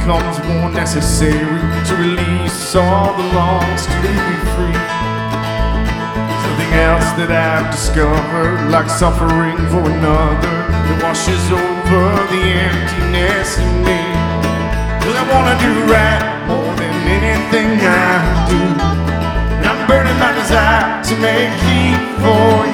becomes more necessary to release all the wrongs to be free. Something else that I've discovered, like suffering for another, that washes over the emptiness in me. 'Cause I wanna do right more than anything I do, and I'm burning my desire to make heat for